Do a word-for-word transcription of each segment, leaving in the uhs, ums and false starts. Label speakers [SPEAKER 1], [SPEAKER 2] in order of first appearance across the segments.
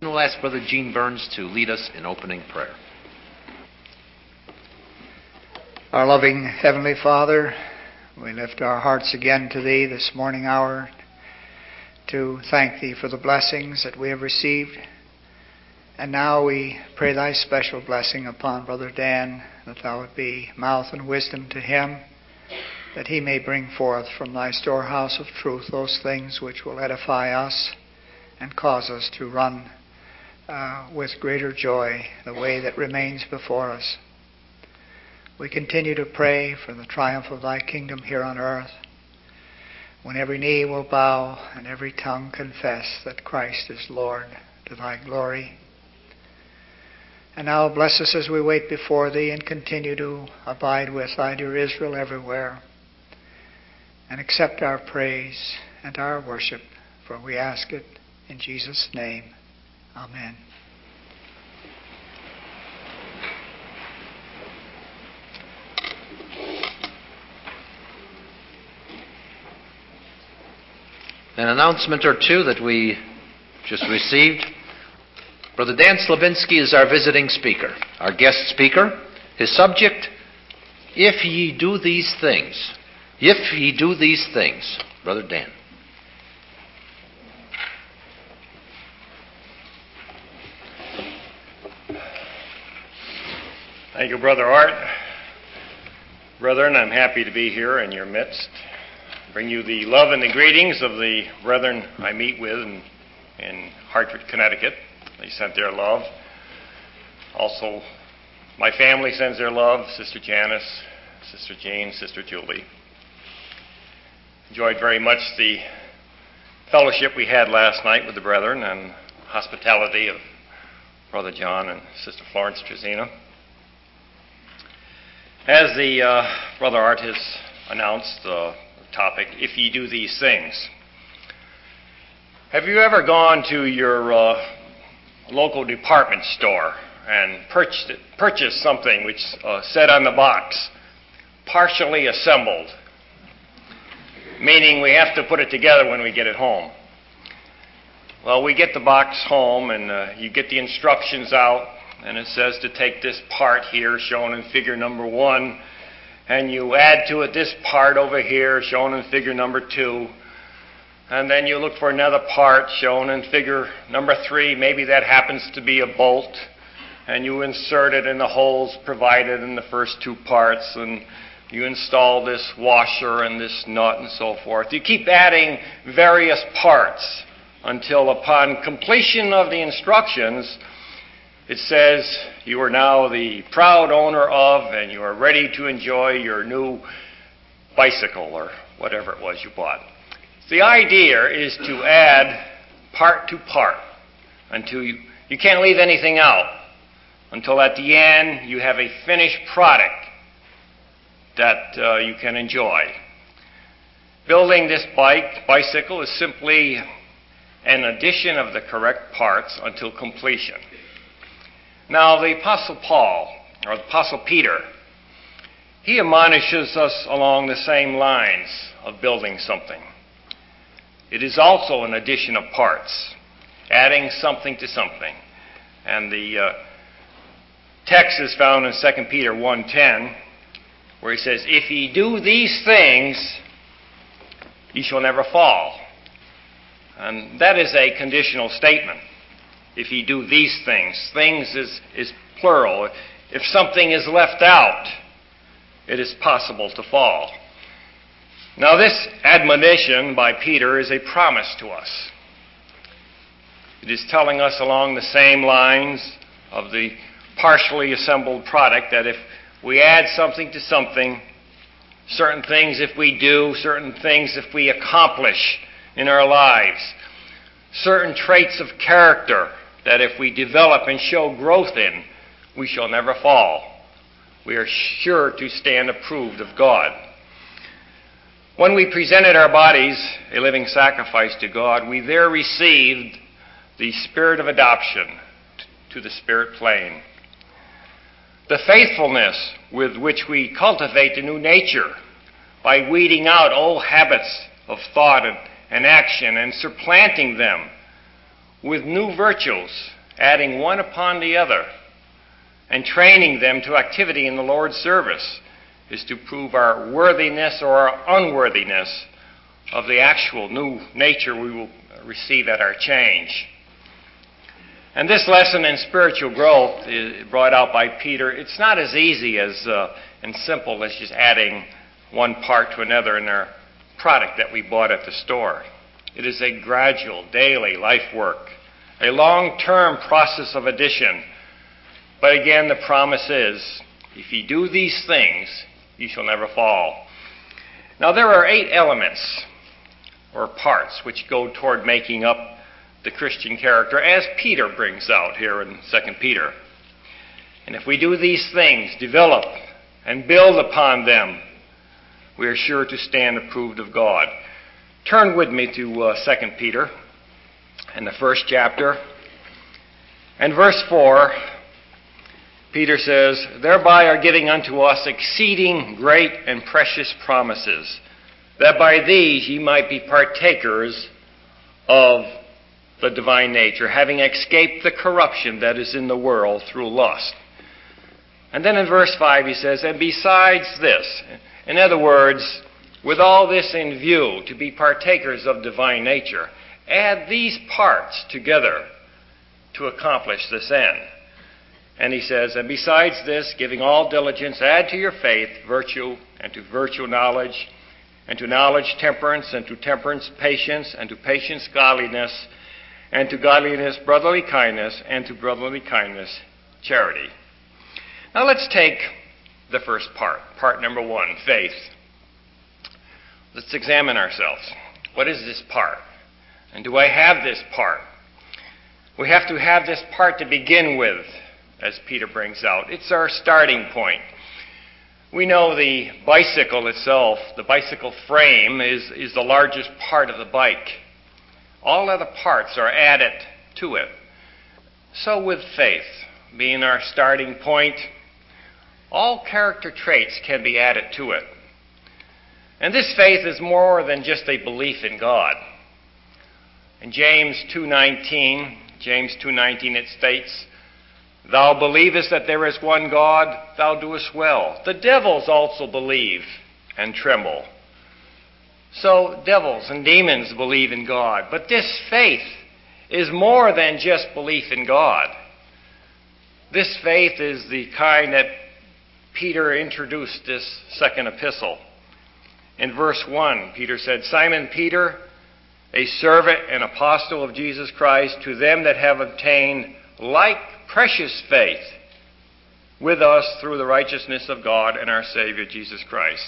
[SPEAKER 1] We'll ask Brother Gene Burns to lead us in opening prayer.
[SPEAKER 2] Our loving Heavenly Father, we lift our hearts again to Thee this morning hour to thank Thee for the blessings that we have received. And now we pray Thy special blessing upon Brother Dan, that Thou would be mouth and wisdom to him, that he may bring forth from Thy storehouse of truth those things which will edify us and cause us to run uh, with greater joy the way that remains before us. We continue to pray for the triumph of Thy kingdom here on earth, when every knee will bow and every tongue confess that Christ is Lord, to Thy glory. And now bless us as we wait before Thee and continue to abide with Thy dear Israel everywhere. And accept our praise and our worship, for we ask it in Jesus' name. Amen.
[SPEAKER 1] An announcement or two that we just received. Brother Dan Slavinsky is our visiting speaker, our guest speaker. His subject, If Ye Do These Things. If Ye Do These Things. Brother Dan.
[SPEAKER 3] Thank you, Brother Art. Brethren, I'm happy to be here in your midst. Bring you the love and the greetings of the brethren I meet with in, in Hartford, Connecticut. They sent their love. Also, my family sends their love, Sister Janice, Sister Jane, Sister Julie. Enjoyed very much the fellowship we had last night with the brethren and hospitality of Brother John and Sister Florence Trezina. As the uh, Brother Art has announced, the topic, If Ye Do These Things. Have you ever gone to your uh, local department store and purchased, purchased something which uh, said on the box, partially assembled, meaning we have to put it together when we get it home? Well, we get the box home and uh, you get the instructions out, and it says to take this part here shown in figure number one, and you add to it this part over here shown in figure number two, and then you look for another part shown in figure number three. Maybe that happens to be a bolt, and you insert it in the holes provided in the first two parts, and you install this washer and this nut and so forth. You keep adding various parts until upon completion of the instructions, it says you are now the proud owner of, and you are ready to enjoy your new bicycle or whatever it was you bought. The idea is to add part to part until you, you can't leave anything out, until at the end you have a finished product that uh, you can enjoy. Building this bike, bicycle is simply an addition of the correct parts until completion. Now, the Apostle Paul, or the Apostle Peter, he admonishes us along the same lines of building something. It is also an addition of parts, adding something to something. And the uh, text is found in Second Peter one ten, where he says, If ye do these things, ye shall never fall. And that is a conditional statement. If ye do these things. Things is, is plural. If something is left out, it is possible to fall. Now, this admonition by Peter is a promise to us. It is telling us along the same lines of the partially assembled product that if we add something to something, certain things if we do, certain things if we accomplish in our lives, certain traits of character that if we develop and show growth in, we shall never fall. We are sure to stand approved of God. When we presented our bodies a living sacrifice to God, we there received the spirit of adoption to the spirit plane. The faithfulness with which we cultivate the new nature by weeding out old habits of thought and, and action and supplanting them with new virtues, adding one upon the other, and training them to activity in the Lord's service, is to prove our worthiness or our unworthiness of the actual new nature we will receive at our change. And this lesson in spiritual growth is brought out by Peter. It's not as easy as uh, and simple as just adding one part to another in our product that we bought at the store. It is a gradual, daily life work, a long-term process of addition. But again, the promise is, if you do these things, you shall never fall. Now, there are eight elements or parts which go toward making up the Christian character, as Peter brings out here in Second Peter. And if we do these things, develop and build upon them, we are sure to stand approved of God. Turn with me to uh, Second Peter in the first chapter. And verse four, Peter says, "Thereby are giving unto us exceeding great and precious promises, that by these ye might be partakers of the divine nature, having escaped the corruption that is in the world through lust." And then in verse five he says, "And besides this," in other words, with all this in view, to be partakers of divine nature, add these parts together to accomplish this end. And he says, "And besides this, giving all diligence, add to your faith virtue, and to virtue knowledge, and to knowledge temperance, and to temperance patience, and to patience godliness, and to godliness brotherly kindness, and to brotherly kindness charity." Now let's take the first part, part number one, faith. Let's examine ourselves. What is this part? And do I have this part? We have to have this part to begin with, as Peter brings out. It's our starting point. We know the bicycle itself, the bicycle frame, is, is the largest part of the bike. All other parts are added to it. So with faith being our starting point, all character traits can be added to it. And this faith is more than just a belief in God. In James two nineteen, James two nineteen it states, "Thou believest that there is one God, thou doest well. The devils also believe and tremble." So devils and demons believe in God. But this faith is more than just belief in God. This faith is the kind that Peter introduced this second epistle. In verse one, Peter said, "Simon Peter, a servant and apostle of Jesus Christ, to them that have obtained like precious faith with us through the righteousness of God and our Savior Jesus Christ."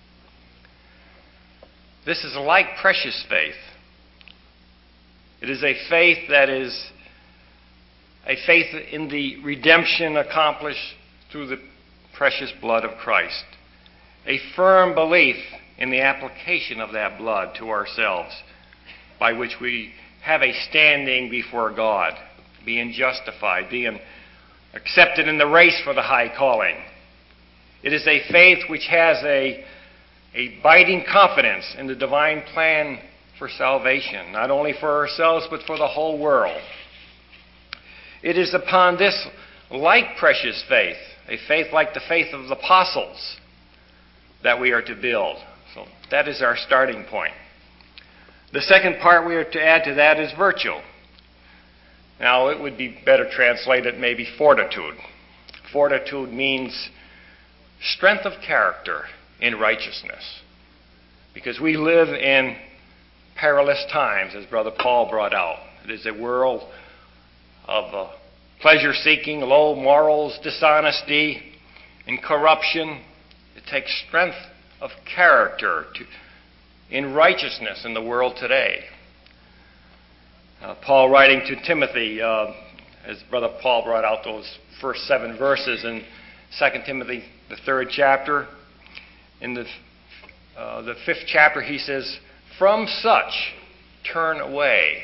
[SPEAKER 3] This is like precious faith. It is a faith that is a faith in the redemption accomplished through the precious blood of Christ. A firm belief in the application of that blood to ourselves, by which we have a standing before God, being justified, being accepted in the race for the high calling. It is a faith which has a, a abiding confidence in the divine plan for salvation, not only for ourselves, but for the whole world. It is upon this like precious faith, a faith like the faith of the apostles, that we are to build. So that is our starting point. The second part we are to add to that is virtue. Now, it would be better translated maybe fortitude. Fortitude means strength of character in righteousness. Because we live in perilous times, as Brother Paul brought out. It is a world of uh, pleasure-seeking, low morals, dishonesty, and corruption. It takes strength of character to, in righteousness in the world today. Uh, Paul writing to Timothy, uh, as Brother Paul brought out those first seven verses in Second Timothy, the third chapter. In the, uh, the fifth chapter, he says, "From such turn away."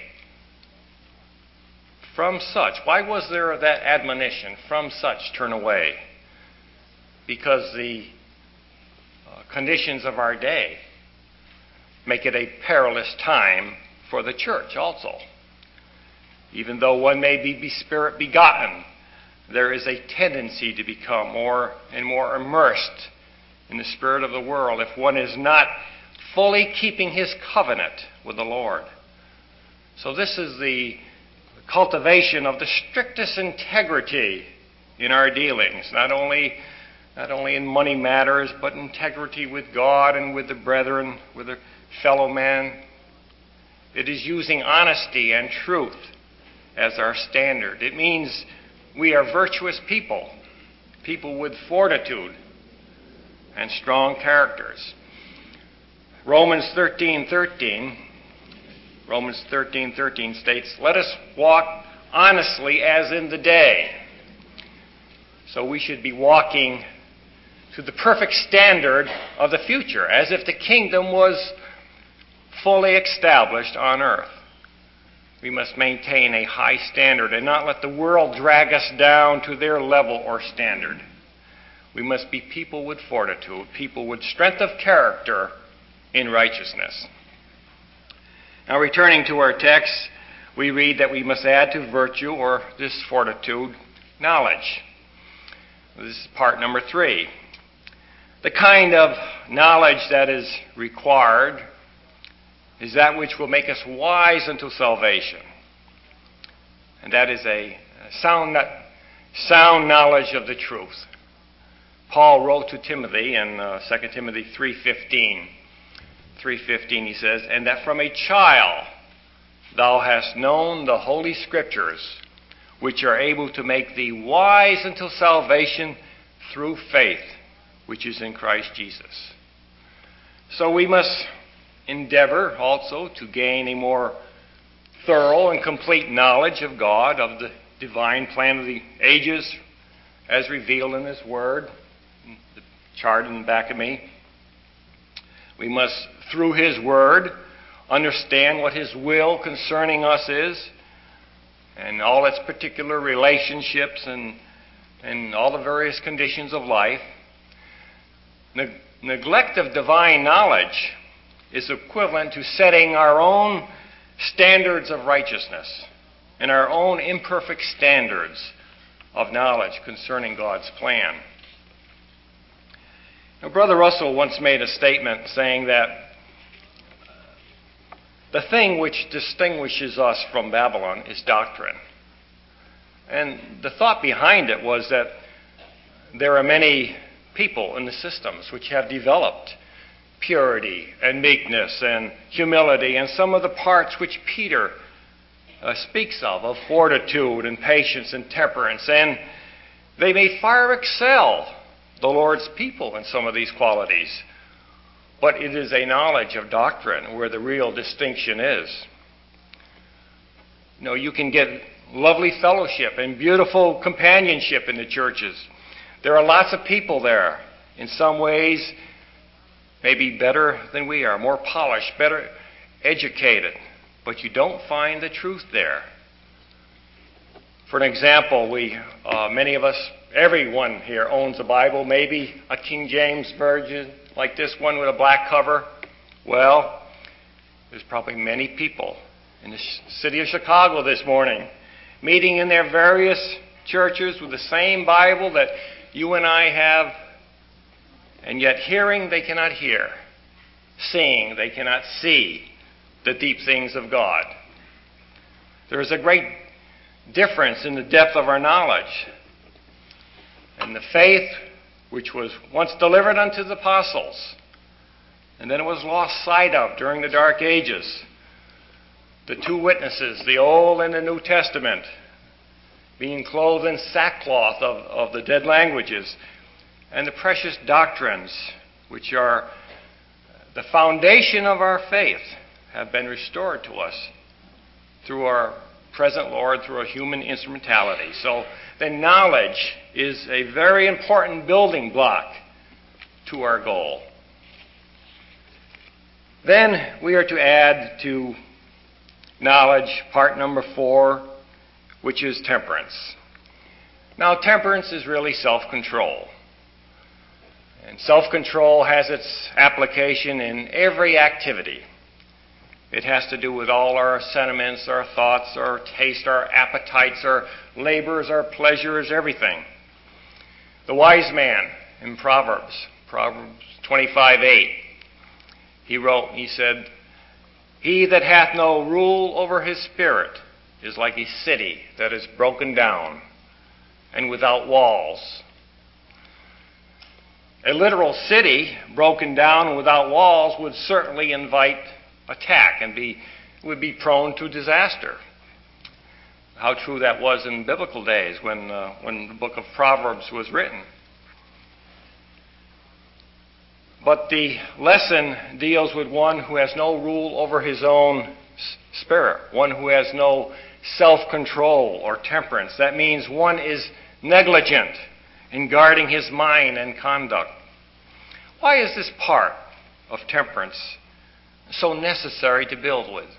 [SPEAKER 3] From such. Why was there that admonition? From such turn away. Because the uh, conditions of our day make it a perilous time for the church also. Even though one may be spirit begotten, there is a tendency to become more and more immersed in the spirit of the world if one is not fully keeping his covenant with the Lord. So this is the cultivation of the strictest integrity in our dealings, not only not only in money matters, but integrity with God and with the brethren, with the fellow man. It is using honesty and truth as our standard. It means we are virtuous people, people with fortitude and strong characters. Romans thirteen thirteen, Romans thirteen thirteen states, "Let us walk honestly as in the day." So we should be walking to the perfect standard of the future, as if the kingdom was fully established on earth. We must maintain a high standard and not let the world drag us down to their level or standard. We must be people with fortitude, people with strength of character in righteousness. Now, returning to our text, we read that we must add to virtue, or this fortitude, knowledge. This is part number three. The kind of knowledge that is required is that which will make us wise unto salvation. And that is a sound, sound knowledge of the truth. Paul wrote to Timothy in uh, Second Timothy three fifteen. three fifteen he says, "And that from a child thou hast known the holy scriptures, which are able to make thee wise unto salvation through faith, which is in Christ Jesus." So we must endeavor also to gain a more thorough and complete knowledge of God, of the divine plan of the ages as revealed in His Word. The chart in the back of me. We must, through His Word, understand what His will concerning us is, and all its particular relationships and, and all the various conditions of life. Ne- neglect of divine knowledge is equivalent to setting our own standards of righteousness and our own imperfect standards of knowledge concerning God's plan. Now, Brother Russell once made a statement saying that the thing which distinguishes us from Babylon is doctrine. And the thought behind it was that there are many people in the systems which have developed purity and meekness and humility and some of the parts which Peter uh, speaks of, of fortitude and patience and temperance. And they may far excel the Lord's people in some of these qualities. But it is a knowledge of doctrine where the real distinction is. You know, you can get lovely fellowship and beautiful companionship in the churches. There are lots of people there. In some ways, maybe better than we are, more polished, better educated. But you don't find the truth there. For an example, we, uh, many of us, everyone here owns a Bible, maybe a King James Version, like this one with a black cover. Well, there's probably many people in the city of Chicago this morning meeting in their various churches with the same Bible that you and I have, and yet hearing they cannot hear, seeing they cannot see the deep things of God. There is a great difference in the depth of our knowledge. And the faith which was once delivered unto the apostles, and then it was lost sight of during the Dark Ages. The two witnesses, the Old and the New Testament, being clothed in sackcloth of, of the dead languages, and the precious doctrines which are the foundation of our faith have been restored to us through our present Lord, through a human instrumentality. So the knowledge is a very important building block to our goal. Then we are to add to knowledge part number four, which is temperance. Now, temperance is really self-control. And self-control has its application in every activity. It has to do with all our sentiments, our thoughts, our taste, our appetites, our labors, our pleasures, everything. The wise man in Proverbs, Proverbs twenty-five eight, he wrote, he said, "He that hath no rule over his spirit is like a city that is broken down and without walls." A literal city broken down and without walls would certainly invite attack and be would be prone to disaster. How true that was in biblical days when uh, when the book of Proverbs was written. But the lesson deals with one who has no rule over his own spirit, one who has no self-control or temperance. That means one is negligent in guarding his mind and conduct. Why is this part of temperance so necessary to build with?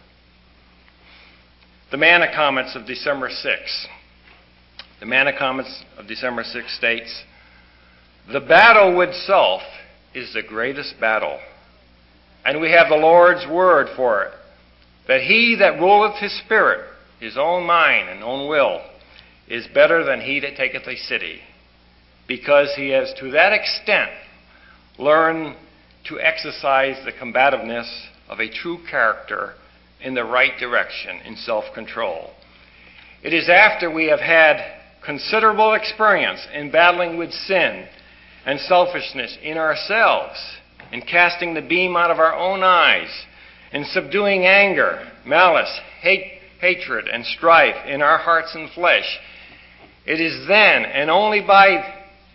[SPEAKER 3] The Manna Comments of December sixth. The Manna Comments of December sixth states, "The battle with self is the greatest battle, and we have the Lord's word for it, that he that ruleth his spirit, his own mind and own will, is better than he that taketh a city, because he has to that extent learned to exercise the combativeness of a true character in the right direction in self-control. It is after we have had considerable experience in battling with sin and selfishness in ourselves, in casting the beam out of our own eyes, in subduing anger, malice, hate, hatred, and strife in our hearts and flesh. It is then, and only by,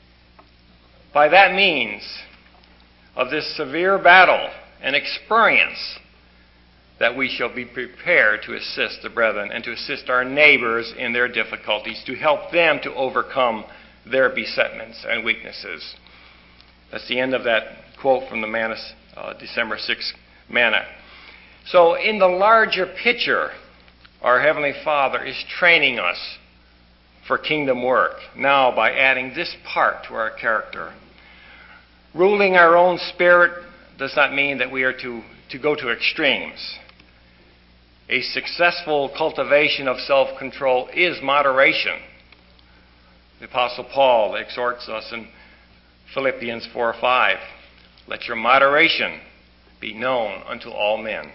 [SPEAKER 3] by that means of this severe battle and experience, that we shall be prepared to assist the brethren and to assist our neighbors in their difficulties, to help them to overcome their besetments and weaknesses." That's the end of that quote from the Manna, uh, December sixth Manna. So in the larger picture, our Heavenly Father is training us for kingdom work now by adding this part to our character. Ruling our own spirit does not mean that we are to, to go to extremes. A successful cultivation of self-control is moderation. The Apostle Paul exhorts us in Philippians four five, "Let your moderation be known unto all men."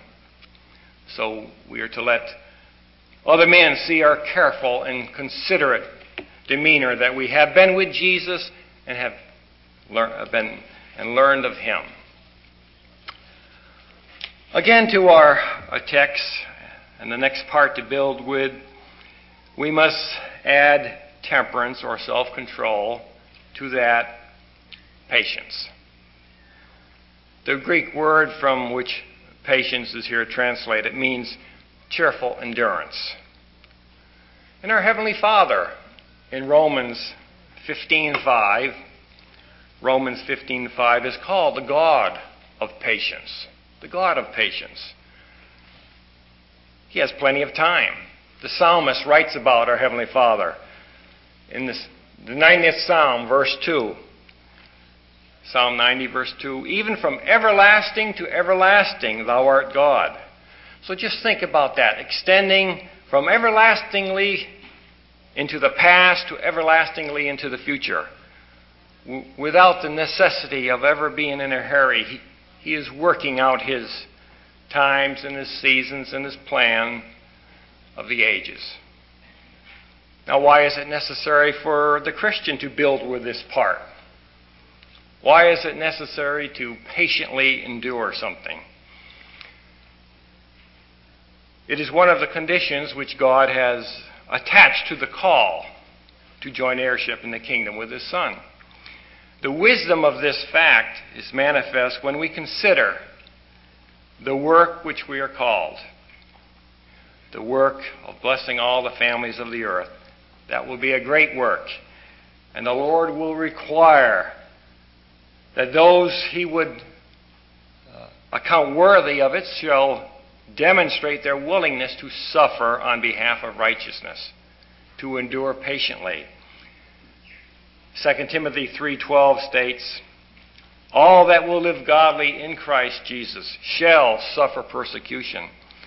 [SPEAKER 3] So we are to let other men see our careful and considerate demeanor, that we have been with Jesus and have lear- been and learned of him. Again, to our, our text and the next part to build with, we must add temperance or self-control to that patience. The Greek word from which patience is here translated means cheerful endurance. And our Heavenly Father in Romans fifteen five, Romans fifteen five is called the God of patience. The God of patience. He has plenty of time. The psalmist writes about our Heavenly Father in this, the ninetieth Psalm, verse two. Psalm ninety, verse two, "Even from everlasting to everlasting thou art God." So just think about that, extending from everlastingly into the past to everlastingly into the future. W- without the necessity of ever being in a hurry, he, he is working out his times and his seasons and his plan of the ages. Now, why is it necessary for the Christian to build with this part? Why is it necessary to patiently endure something? It is one of the conditions which God has attached to the call to join heirship in the kingdom with his Son. The wisdom of this fact is manifest when we consider the work which we are called, the work of blessing all the families of the earth. That will be a great work, and the Lord will require that those he would uh, account worthy of it shall demonstrate their willingness to suffer on behalf of righteousness, to endure patiently. Second Timothy three twelve states, "All that will live godly in Christ Jesus shall suffer persecution.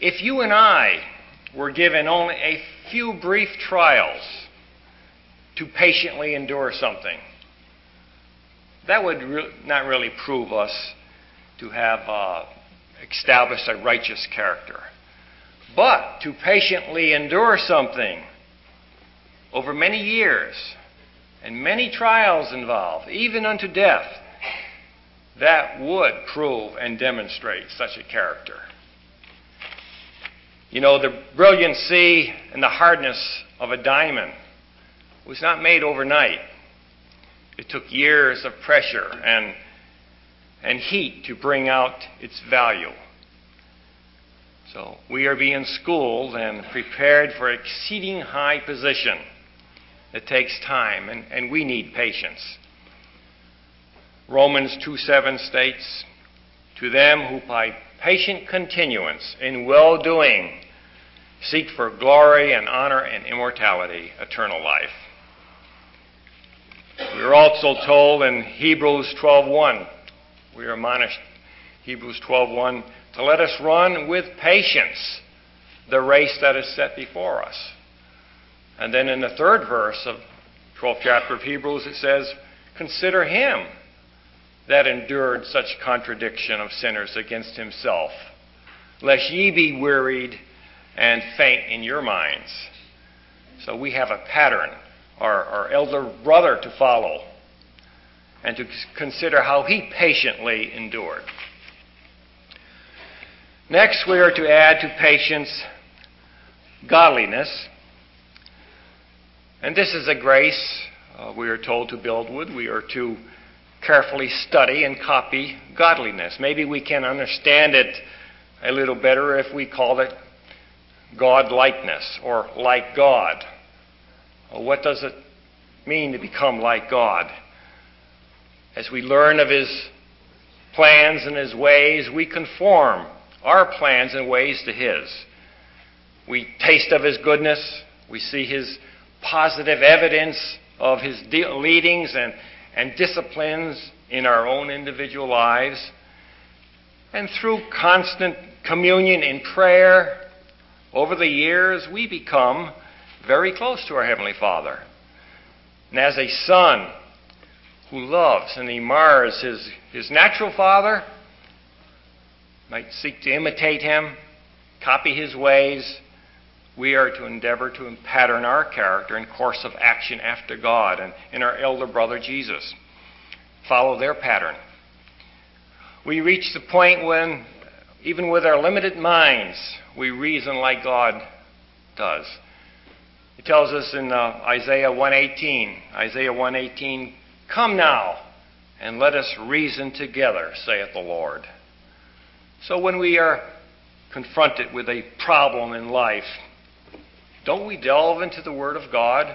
[SPEAKER 3] If you and I were given only a few brief trials to patiently endure something, that would re- not really prove us to have uh, established a righteous character. But to patiently endure something over many years and many trials involved, even unto death, that would prove and demonstrate such a character. You know, the brilliancy and the hardness of a diamond was not made overnight. It took years of pressure and, and heat to bring out its value. So we are being schooled and prepared for exceeding high position. It takes time, and, and we need patience. Romans two seven states, "To them who by patient continuance in well-doing seek for glory and honor and immortality, eternal life." We are also told in Hebrews twelve one, we are admonished, Hebrews twelve one, to let us run with patience the race that is set before us. And then in the third verse of twelfth chapter of Hebrews, it says, "Consider him that endured such contradiction of sinners against himself, lest ye be wearied and faint in your minds." So we have a pattern, our, our elder brother to follow, and to consider how he patiently endured. Next, we are to add to patience godliness. And this is a grace uh, we are told to build with. We are to carefully study and copy godliness. Maybe we can understand it a little better if we call it God-likeness or like God. Well, what does it mean to become like God? As we learn of His plans and His ways, we conform our plans and ways to His. We taste of His goodness. We see His positive evidence of His de- leadings and, and disciplines in our own individual lives. And through constant communion in prayer, over the years, we become very close to our Heavenly Father. And as a son who loves and admires his, his natural father, might seek to imitate him, copy his ways, we are to endeavor to pattern our character and course of action after God and in our elder brother Jesus. Follow their pattern. We reach the point when, even with our limited minds, we reason like God does. It tells us in uh, Isaiah one eighteen, Isaiah one eighteen, "Come now, and let us reason together, saith the Lord." So when we are confronted with a problem in life, don't we delve into the Word of God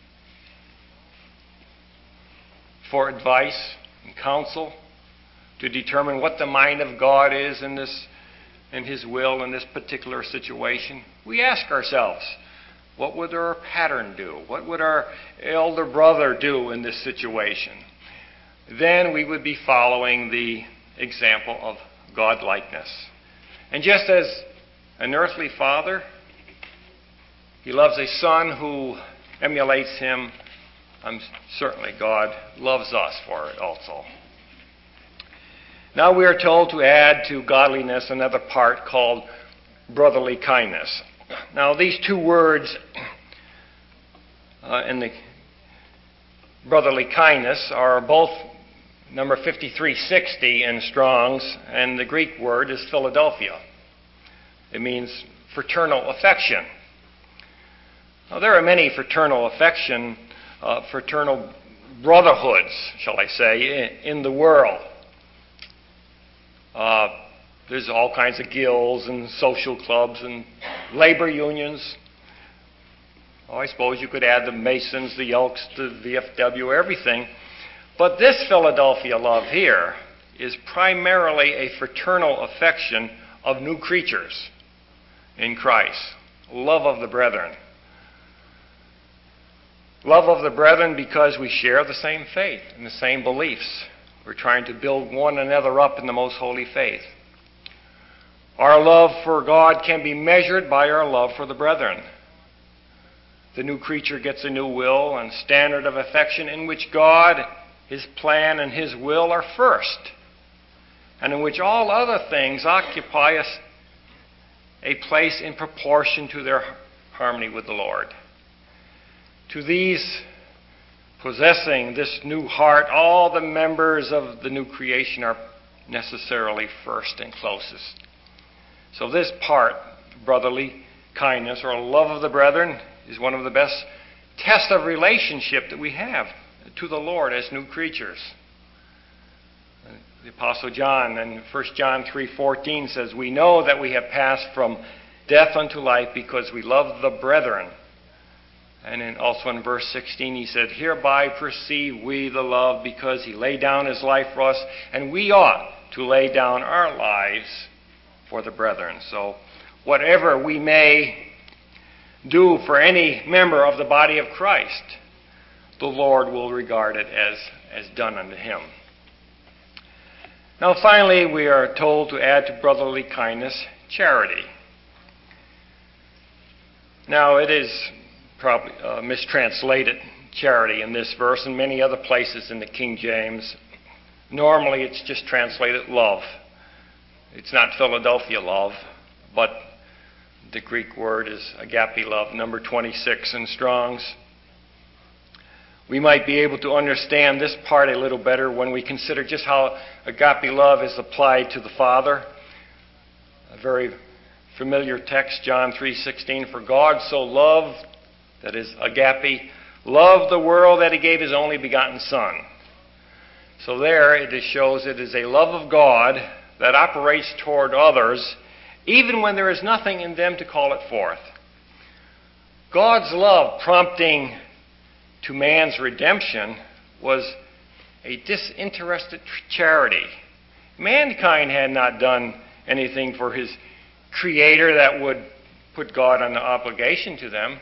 [SPEAKER 3] for advice and counsel to determine what the mind of God is in this, in His will in this particular situation? We ask ourselves, what would our pattern do? What would our elder brother do in this situation? Then we would be following the example of God-likeness. And just as an earthly father, He loves a son who emulates him, um, certainly God loves us for it also. Now we are told to add to godliness another part called brotherly kindness. Now these two words uh, in the brotherly kindness are both number fifty-three sixty in Strong's, and the Greek word is Philadelphia. It means fraternal affection. Now, there are many fraternal affection, uh, fraternal brotherhoods, shall I say, in, in the world. Uh, there's all kinds of guilds and social clubs and labor unions. Oh, I suppose you could add the Masons, the Elks, the V F W, everything. But this Philadelphia love here is primarily a fraternal affection of new creatures in Christ. Love of the brethren. Love of the brethren because we share the same faith and the same beliefs. We're trying to build one another up in the most holy faith. Our love for God can be measured by our love for the brethren. The new creature gets a new will and standard of affection in which God, His plan, and His will are first, and in which all other things occupy a, a place in proportion to their harmony with the Lord. To these possessing this new heart, all the members of the new creation are necessarily first and closest. So this part, brotherly kindness or love of the brethren, is one of the best tests of relationship that we have to the Lord as new creatures. The Apostle John in First John three fourteen says, "We know that we have passed from death unto life because we love the brethren." And in, also in verse sixteen he said, "Hereby perceive we the love because He laid down His life for us, and we ought to lay down our lives for the brethren." So whatever we may do for any member of the body of Christ, the Lord will regard it as, as done unto him. Now finally, we are told to add to brotherly kindness charity. Now it is probably uh, mistranslated, charity, in this verse and many other places in the King James. Normally it's just translated love. It's not Philadelphia love, but the Greek word is agape love, number twenty-six in Strong's. We might be able to understand this part a little better when we consider just how agape love is applied to the Father. A very familiar text, John three sixteen, "For God so loved," that is agape, "loved the world that He gave His only begotten Son." So there it shows it is a love of God that operates toward others even when there is nothing in them to call it forth. God's love prompting to man's redemption was a disinterested charity. Mankind had not done anything for his Creator that would put God under obligation to them.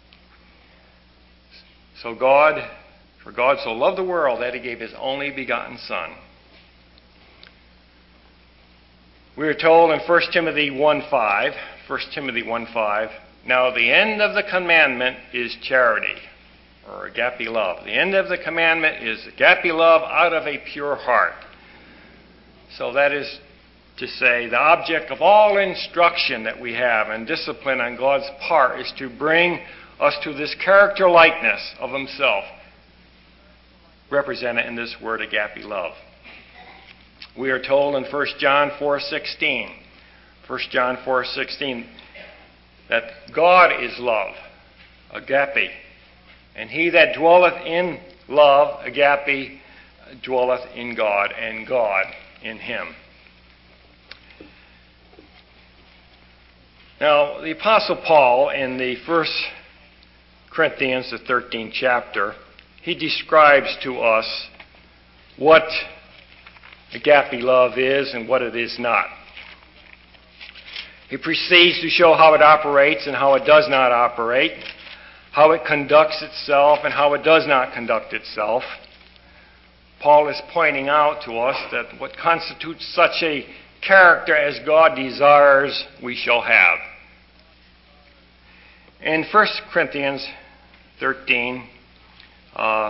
[SPEAKER 3] So God, for God so loved the world that He gave His only begotten Son. We are told in First Timothy one five, First Timothy one five, "Now the end of the commandment is charity," or agape love. The end of the commandment is agape love out of a pure heart. So that is to say, the object of all instruction that we have and discipline on God's part is to bring us to this character likeness of Himself, represented in this word agape love. We are told in First John four sixteen, First John four sixteen, that God is love, agape, and he that dwelleth in love, agape, dwelleth in God, and God in him. Now, the Apostle Paul, in the First Corinthians, the thirteenth chapter, he describes to us what agape love is and what it is not. He proceeds to show how it operates and how it does not operate, how it conducts itself and how it does not conduct itself. Paul is pointing out to us that what constitutes such a character as God desires we shall have. In First Corinthians thirteen, uh,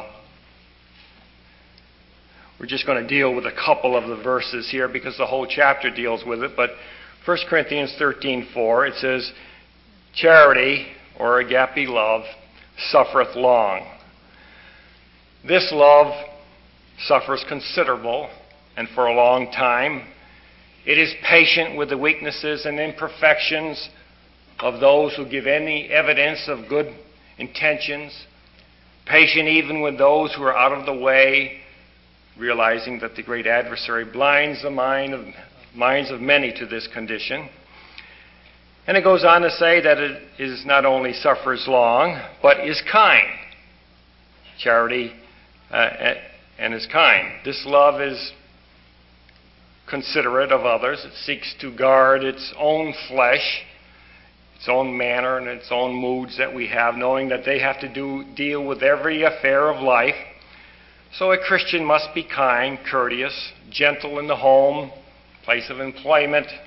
[SPEAKER 3] we're just going to deal with a couple of the verses here because the whole chapter deals with it. But First Corinthians thirteen four, it says, "Charity," or agape love, "suffereth long." This love suffers considerable and for a long time. It is patient with the weaknesses and imperfections of those who give any evidence of good intentions. Patient even with those who are out of the way, realizing that the great adversary blinds the mind of, minds of many to this condition. And it goes on to say that it is not only suffers long, but is kind. Charity uh, and is kind. This love is considerate of others. It seeks to guard its own flesh, its own manner, and its own moods that we have, knowing that they have to do deal with every affair of life. So a Christian must be kind, courteous, gentle in the home, place of employment,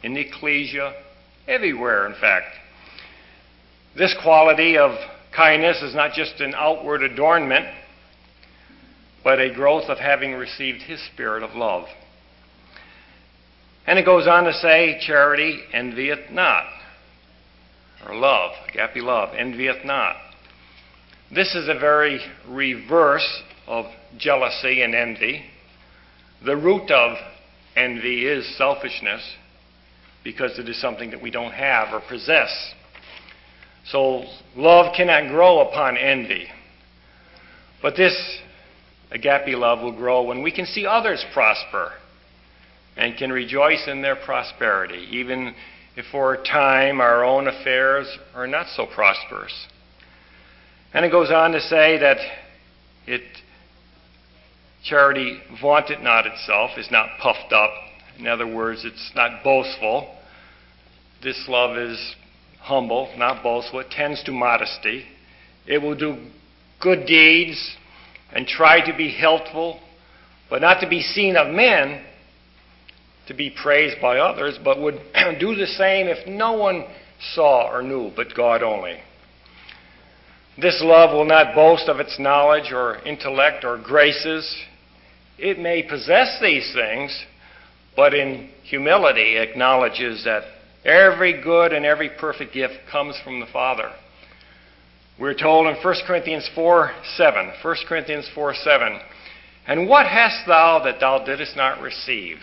[SPEAKER 3] in the ecclesia, everywhere, in fact. This quality of kindness is not just an outward adornment, but a growth of having received His spirit of love. And it goes on to say, charity envieth not, or love, agape love, envieth not. This is a very reverse of jealousy and envy. The root of envy is selfishness, because it is something that we don't have or possess. So love cannot grow upon envy. But this agape love will grow when we can see others prosper and can rejoice in their prosperity, even if for a time our own affairs are not so prosperous. And it goes on to say that it charity vaunteth not itself, is not puffed up. In other words, it's not boastful. This love is humble, not boastful. It tends to modesty. It will do good deeds and try to be helpful, but not to be seen of men, to be praised by others, but would do the same if no one saw or knew, but God only. This love will not boast of its knowledge or intellect or graces. It may possess these things, but in humility acknowledges that every good and every perfect gift comes from the Father. We're told in First Corinthians four seven, First Corinthians four seven, and what hast thou that thou didst not receive?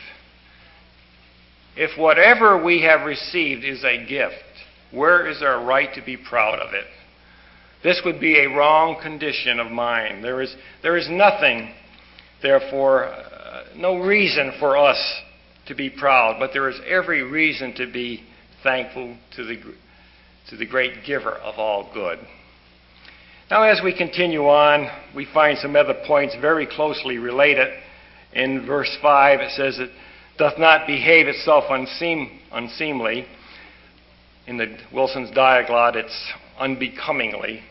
[SPEAKER 3] If whatever we have received is a gift, where is our right to be proud of it? This would be a wrong condition of mind. There is, there is nothing, therefore, uh, no reason for us to be proud, but there is every reason to be thankful to the, to the great giver of all good. Now, as we continue on, we find some other points very closely related. In verse five, it says it doth not behave itself unseem, unseemly. In the Wilson's Diaglott, it's unbecomingly.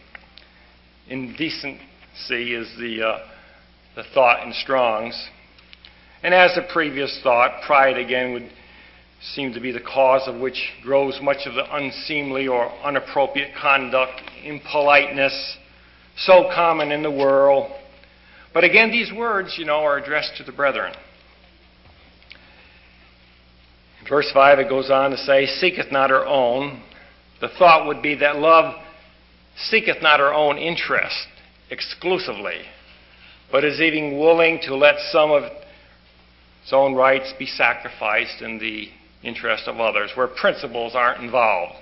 [SPEAKER 3] Indecency is the, uh, the thought in Strong's. And as the previous thought, pride again would seem to be the cause of which grows much of the unseemly or inappropriate conduct, impoliteness, so common in the world. But again, these words, you know, are addressed to the brethren. In verse five, it goes on to say, seeketh not her own. The thought would be that love seeketh not her own interest exclusively, but is even willing to let some of its own rights be sacrificed in the interest of others, where principles aren't involved.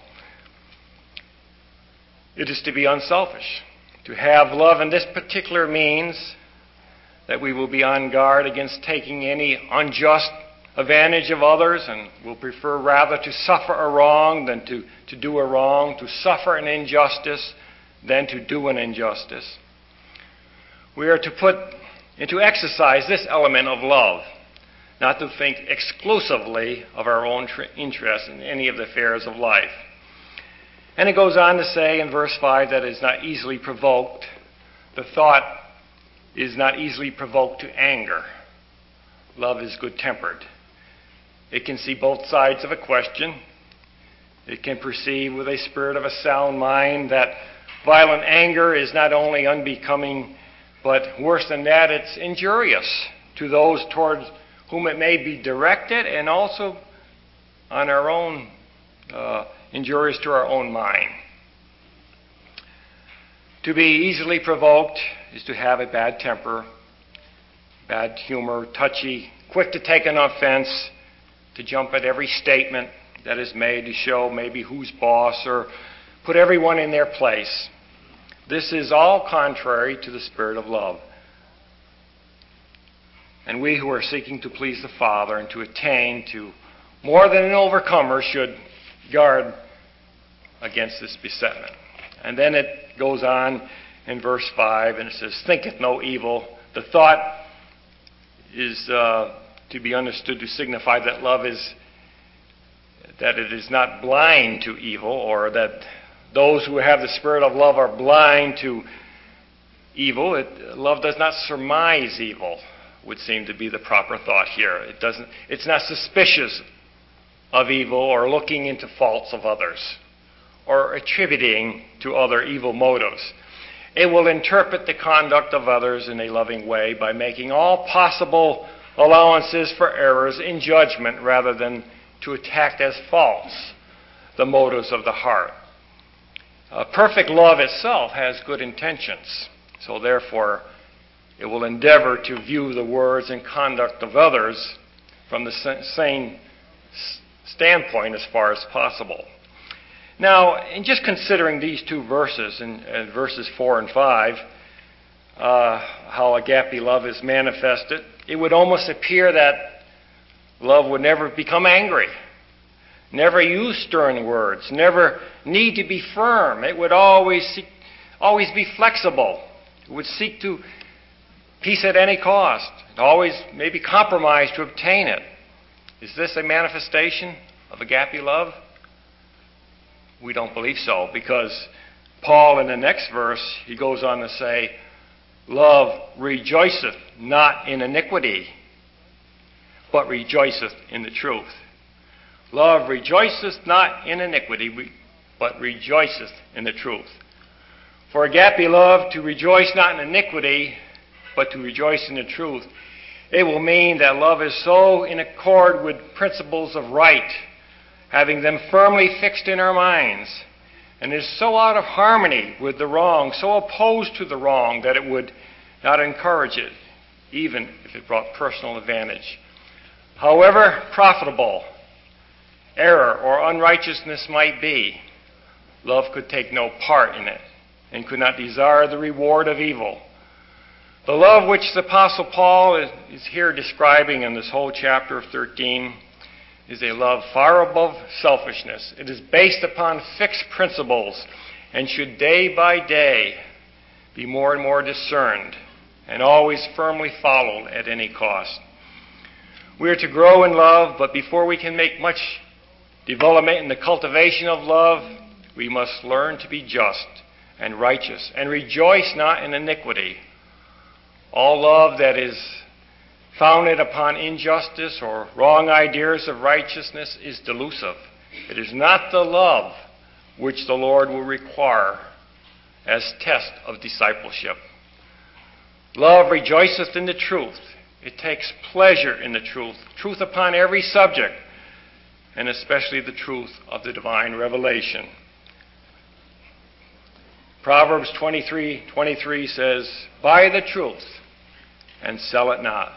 [SPEAKER 3] It is to be unselfish. To have love in this particular means that we will be on guard against taking any unjust advantage of others, and will prefer rather to suffer a wrong than to, to do a wrong, to suffer an injustice than to do an injustice. We are to put into exercise this element of love, not to think exclusively of our own tr- interest in any of the affairs of life. And it goes on to say in verse five that it is not easily provoked. The thought is not easily provoked to anger. Love is good-tempered. It can see both sides of a question. It can perceive with a spirit of a sound mind that violent anger is not only unbecoming, but worse than that, it's injurious to those towards whom it may be directed, and also on our own, uh, injurious to our own mind. To be easily provoked is to have a bad temper, bad humor, touchy, quick to take an offense, to jump at every statement that is made to show maybe who's boss or put everyone in their place. This is all contrary to the spirit of love. And we who are seeking to please the Father and to attain to more than an overcomer should guard against this besetment. And then it goes on in verse five, and it says, thinketh no evil. The thought is uh, to be understood to signify that love is, that it is not blind to evil, or that those who have the spirit of love are blind to evil. It, love does not surmise evil, would seem to be the proper thought here. It doesn't. It's not suspicious of evil or looking into faults of others or attributing to other evil motives. It will interpret the conduct of others in a loving way by making all possible allowances for errors in judgment rather than to attack as false the motives of the heart. Uh, perfect love itself has good intentions, so therefore it will endeavor to view the words and conduct of others from the same standpoint as far as possible. Now, in just considering these two verses, in, in verses four and five, uh, how agape love is manifested, it would almost appear that love would never become angry, never use stern words, never need to be firm. It would always seek, always be flexible. It would seek to peace at any cost, always maybe compromise to obtain it. Is this a manifestation of agape love? We don't believe so, because Paul in the next verse, he goes on to say, love rejoiceth not in iniquity, but rejoiceth in the truth. Love rejoiceth not in iniquity, but rejoiceth in the truth. For agape love to rejoice not in iniquity, but to rejoice in the truth, it will mean that love is so in accord with principles of right, having them firmly fixed in our minds, and is so out of harmony with the wrong, so opposed to the wrong, that it would not encourage it, even if it brought personal advantage. However profitable error or unrighteousness might be, love could take no part in it, and could not desire the reward of evil. The love which the Apostle Paul is, is here describing in this whole chapter of thirteen is a love far above selfishness. It is based upon fixed principles and should day by day be more and more discerned and always firmly followed at any cost. We are to grow in love, but before we can make much development in the cultivation of love, we must learn to be just and righteous and rejoice not in iniquity. All love that is founded upon injustice or wrong ideas of righteousness is delusive. It is not the love which the Lord will require as test of discipleship. Love rejoiceth in the truth. It takes pleasure in the truth, truth upon every subject, and especially the truth of the divine revelation. Proverbs twenty-three twenty-three says, buy the truth and sell it not.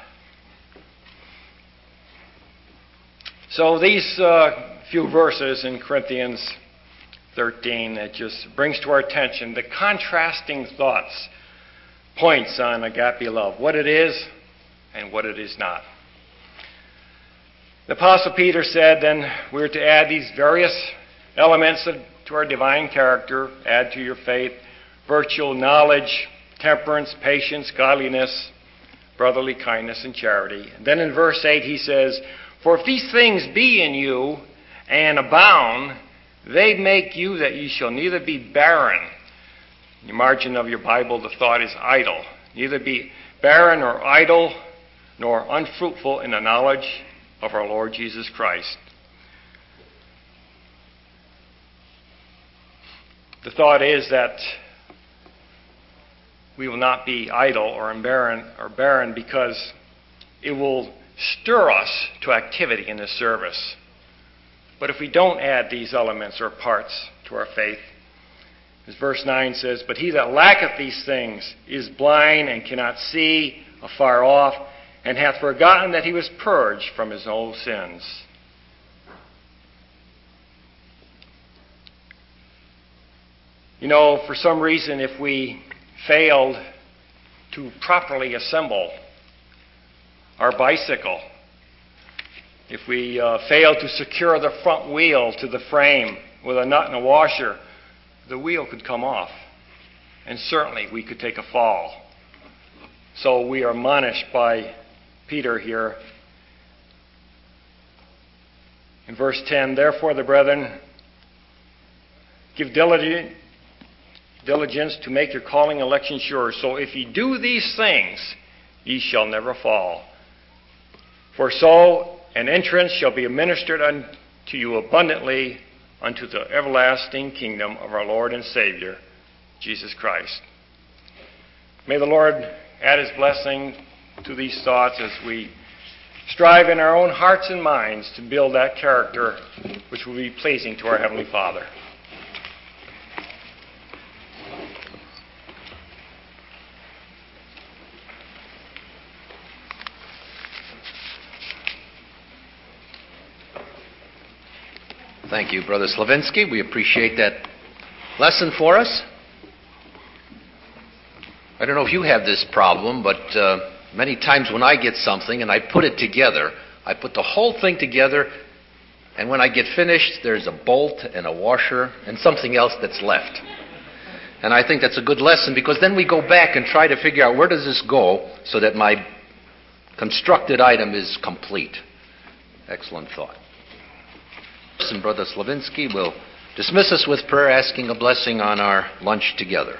[SPEAKER 3] So these uh, few verses in Corinthians thirteen, it just brings to our attention the contrasting thoughts, points on agape love, what it is and what it is not. The Apostle Peter said then we're to add these various elements of, to our divine character, add to your faith, virtue, knowledge, temperance, patience, godliness, brotherly kindness, and charity. And then in verse eight he says, for if these things be in you and abound, they make you that ye shall neither be barren. In the margin of your Bible, the thought is idle. Neither be barren or idle, nor unfruitful in the knowledge of our Lord Jesus Christ. The thought is that we will not be idle or barren, or barren because it will stir us to activity in this service. But if we don't add these elements or parts to our faith, as verse nine says, but he that lacketh these things is blind and cannot see afar off, and hath forgotten that he was purged from his old sins. You know, for some reason, if we failed to properly assemble our bicycle, if we uh, fail to secure the front wheel to the frame with a nut and a washer, the wheel could come off, and certainly we could take a fall. So we are admonished by Peter here in verse ten, therefore the brethren, give diligent diligence to make your calling election sure. So if ye do these things, ye shall never fall. For so an entrance shall be administered to you abundantly unto the everlasting kingdom of our Lord and Savior, Jesus Christ. May the Lord add his blessing to these thoughts as we strive in our own hearts and minds to build that character which will be pleasing to our Heavenly Father.
[SPEAKER 1] Thank you, Brother Slavinsky. We appreciate that lesson for us. I don't know if you have this problem, but uh, many times when I get something and I put it together, I put the whole thing together, and when I get finished, there's a bolt and a washer and something else that's left. And I think that's a good lesson, because then we go back and try to figure out, where does this go so that my constructed item is complete. Excellent thought. And Brother Slavinsky will dismiss us with prayer, asking a blessing on our lunch together.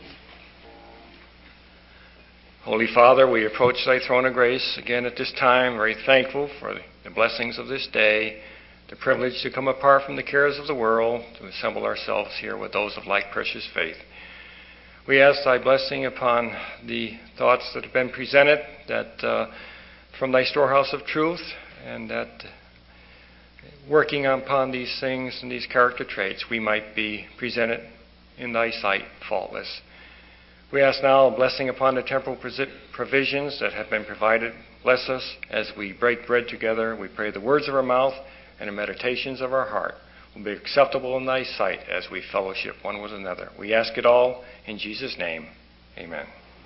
[SPEAKER 3] Holy Father, we approach thy throne of grace again at this time, very thankful for the blessings of this day, the privilege to come apart from the cares of the world, to assemble ourselves here with those of like precious faith. We ask thy blessing upon the thoughts that have been presented, that uh, from thy storehouse of truth, and that working upon these things and these character traits, we might be presented in thy sight faultless. We ask now a blessing upon the temporal provisions that have been provided. Bless us as we break bread together. We pray the words of our mouth and the meditations of our heart will be acceptable in thy sight as we fellowship one with another. We ask it all in Jesus' name. Amen.